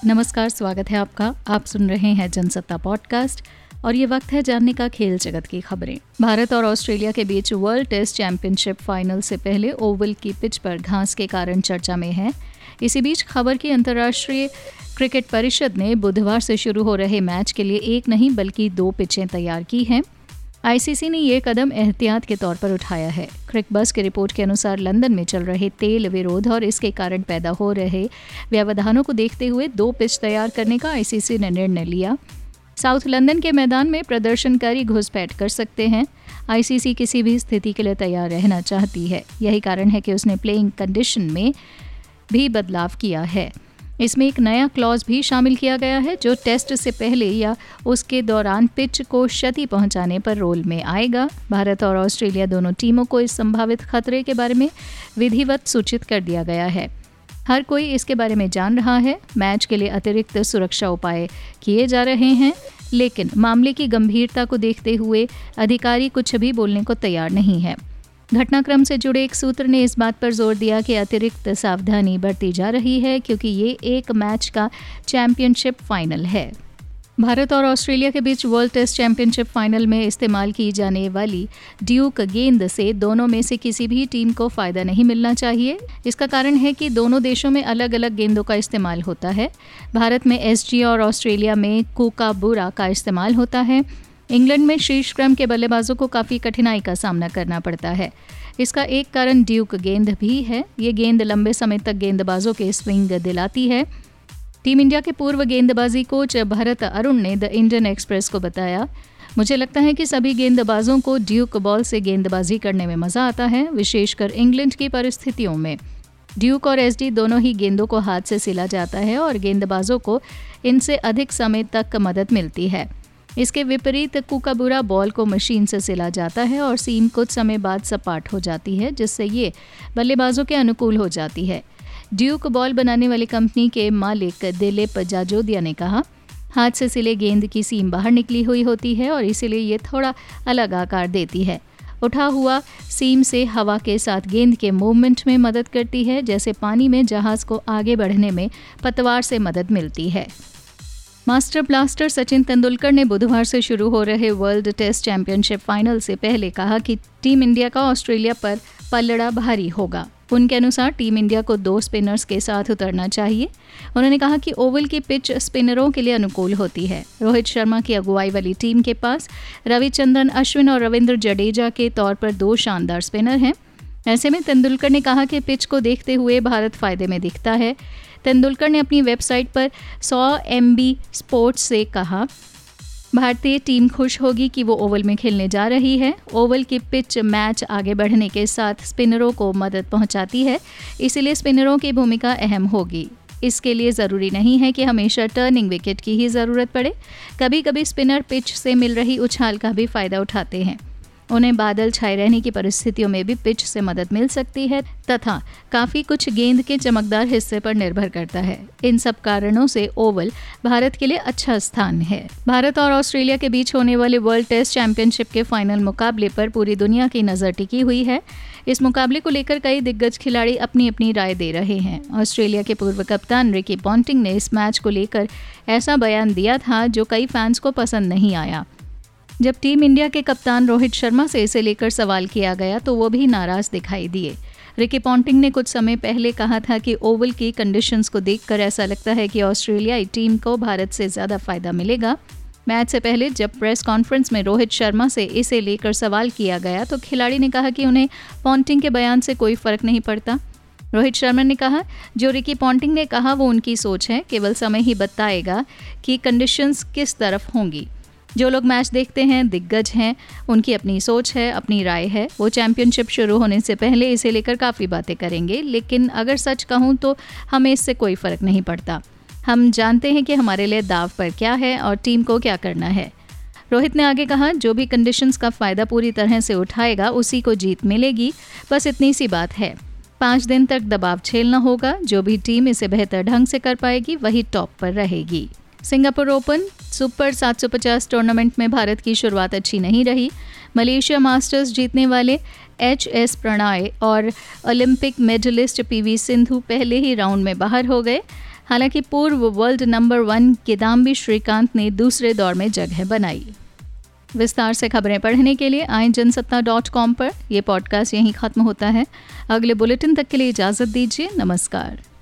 नमस्कार, स्वागत है आपका। आप सुन रहे हैं जनसत्ता पॉडकास्ट और ये वक्त है जानने का खेल जगत की खबरें। भारत और ऑस्ट्रेलिया के बीच वर्ल्ड टेस्ट चैंपियनशिप फाइनल से पहले ओवल की पिच पर घास के कारण चर्चा में है। इसी बीच खबर की अंतर्राष्ट्रीय क्रिकेट परिषद ने बुधवार से शुरू हो रहे मैच के लिए एक नहीं बल्कि 2 पिचें तैयार की हैं। आईसीसी ने ये कदम एहतियात के तौर पर उठाया है। क्रिकबज़ की रिपोर्ट के अनुसार लंदन में चल रहे तेल विरोध और इसके कारण पैदा हो रहे व्यवधानों को देखते हुए 2 पिच तैयार करने का आईसीसी ने निर्णय लिया। साउथ लंदन के मैदान में प्रदर्शनकारी घुसपैठ कर सकते हैं। आईसीसी किसी भी स्थिति के लिए तैयार रहना चाहती है। यही कारण है कि उसने प्लेइंग कंडीशन में भी बदलाव किया है। इसमें एक नया क्लॉज भी शामिल किया गया है जो टेस्ट से पहले या उसके दौरान पिच को क्षति पहुंचाने पर रोल में आएगा। भारत और ऑस्ट्रेलिया दोनों टीमों को इस संभावित खतरे के बारे में विधिवत सूचित कर दिया गया है। हर कोई इसके बारे में जान रहा है। मैच के लिए अतिरिक्त सुरक्षा उपाय किए जा रहे हैं, लेकिन मामले की गंभीरता को देखते हुए अधिकारी कुछ भी बोलने को तैयार नहीं है। घटनाक्रम से जुड़े एक सूत्र ने इस बात पर जोर दिया कि अतिरिक्त सावधानी बरती जा रही है क्योंकि ये एक मैच का चैंपियनशिप फाइनल है। भारत और ऑस्ट्रेलिया के बीच वर्ल्ड टेस्ट चैंपियनशिप फाइनल में इस्तेमाल की जाने वाली ड्यूक गेंद से दोनों में से किसी भी टीम को फ़ायदा नहीं मिलना चाहिए। इसका कारण है कि दोनों देशों में अलग अलग गेंदों का इस्तेमाल होता है। भारत में एसजी और ऑस्ट्रेलिया में कूकाबुरा का इस्तेमाल होता है। इंग्लैंड में शीर्ष क्रम के बल्लेबाजों को काफ़ी कठिनाई का सामना करना पड़ता है। इसका एक कारण ड्यूक गेंद भी है। ये गेंद लंबे समय तक गेंदबाजों के स्विंग दिलाती है। टीम इंडिया के पूर्व गेंदबाजी कोच भरत अरुण ने द इंडियन एक्सप्रेस को बताया, मुझे लगता है कि सभी गेंदबाजों को ड्यूक बॉल से गेंदबाजी करने में मज़ा आता है, विशेषकर इंग्लैंड की परिस्थितियों में। ड्यूक और एसडी दोनों ही गेंदों को हाथ से सिला जाता है और गेंदबाजों को इनसे अधिक समय तक मदद मिलती है। इसके विपरीत कूकाबुरा बॉल को मशीन से सिला जाता है और सीम कुछ समय बाद सपाट हो जाती है, जिससे ये बल्लेबाजों के अनुकूल हो जाती है। ड्यूक बॉल बनाने वाली कंपनी के मालिक दिलीप जाजोदिया ने कहा, हाथ से सिले गेंद की सीम बाहर निकली हुई होती है और इसीलिए ये थोड़ा अलग आकार देती है। उठा हुआ सीम से हवा के साथ गेंद के मूवमेंट में मदद करती है, जैसे पानी में जहाज को आगे बढ़ने में पतवार से मदद मिलती है। मास्टर ब्लास्टर सचिन तेंदुलकर ने बुधवार से शुरू हो रहे वर्ल्ड टेस्ट चैंपियनशिप फाइनल से पहले कहा कि टीम इंडिया का ऑस्ट्रेलिया पर पलड़ा भारी होगा। उनके अनुसार टीम इंडिया को 2 स्पिनर्स के साथ उतरना चाहिए। उन्होंने कहा कि ओवल की पिच स्पिनरों के लिए अनुकूल होती है। रोहित शर्मा की अगुवाई वाली टीम के पास रविचंद्रन अश्विन और रविंद्र जडेजा के तौर पर 2 शानदार स्पिनर हैं। ऐसे में तेंदुलकर ने कहा कि पिच को देखते हुए भारत फायदे में दिखता है। तेंदुलकर ने अपनी वेबसाइट पर 100 MB स्पोर्ट्स से कहा, भारतीय टीम खुश होगी कि वो ओवल में खेलने जा रही है। ओवल की पिच मैच आगे बढ़ने के साथ स्पिनरों को मदद पहुंचाती है, इसीलिए स्पिनरों की भूमिका अहम होगी। इसके लिए ज़रूरी नहीं है कि हमेशा टर्निंग विकेट की ही ज़रूरत पड़े। कभी कभी स्पिनर पिच से मिल रही उछाल का भी फ़ायदा उठाते हैं। उन्हें बादल छाए रहने की परिस्थितियों में भी पिच से मदद मिल सकती है तथा काफ़ी कुछ गेंद के चमकदार हिस्से पर निर्भर करता है। इन सब कारणों से ओवल भारत के लिए अच्छा स्थान है। भारत और ऑस्ट्रेलिया के बीच होने वाले वर्ल्ड टेस्ट चैंपियनशिप के फाइनल मुकाबले पर पूरी दुनिया की नज़र टिकी हुई है। इस मुकाबले को लेकर कई दिग्गज खिलाड़ी अपनी अपनी राय दे रहे हैं। ऑस्ट्रेलिया के पूर्व कप्तान रिकी पॉन्टिंग ने इस मैच को लेकर ऐसा बयान दिया था जो कई फैंस को पसंद नहीं आया। जब टीम इंडिया के कप्तान रोहित शर्मा से इसे लेकर सवाल किया गया तो वो भी नाराज दिखाई दिए। रिकी पॉन्टिंग ने कुछ समय पहले कहा था कि ओवल की कंडीशंस को देखकर ऐसा लगता है कि ऑस्ट्रेलियाई टीम को भारत से ज़्यादा फायदा मिलेगा। मैच से पहले जब प्रेस कॉन्फ्रेंस में रोहित शर्मा से इसे लेकर सवाल किया गया तो खिलाड़ी ने कहा कि उन्हें पॉन्टिंग के बयान से कोई फ़र्क नहीं पड़ता। रोहित शर्मा ने कहा, जो रिकी पॉन्टिंग ने कहा वो उनकी सोच है, केवल समय ही बताएगा कि कंडीशंस किस तरफ होंगी। जो लोग मैच देखते हैं दिग्गज हैं, उनकी अपनी सोच है, अपनी राय है। वो चैंपियनशिप शुरू होने से पहले इसे लेकर काफ़ी बातें करेंगे, लेकिन अगर सच कहूँ तो हमें इससे कोई फ़र्क नहीं पड़ता। हम जानते हैं कि हमारे लिए दाव पर क्या है और टीम को क्या करना है। रोहित ने आगे कहा, जो भी कंडीशंस का फ़ायदा पूरी तरह से उठाएगा उसी को जीत मिलेगी, बस इतनी सी बात है। 5 दिन तक दबाव झेलना होगा। जो भी टीम इसे बेहतर ढंग से कर पाएगी वही टॉप पर रहेगी। सिंगापुर ओपन सुपर 750 टूर्नामेंट में भारत की शुरुआत अच्छी नहीं रही। मलेशिया मास्टर्स जीतने वाले HS प्रणॉय और ओलंपिक मेडलिस्ट PV सिंधु पहले ही राउंड में बाहर हो गए। हालांकि पूर्व वर्ल्ड नंबर 1 किदाम्बी श्रीकांत ने दूसरे दौर में जगह बनाई। विस्तार से खबरें पढ़ने के लिए आएं जनसत्ता.com पर। यह पॉडकास्ट यहीं खत्म होता है। अगले बुलेटिन तक के लिए इजाजत दीजिए। नमस्कार।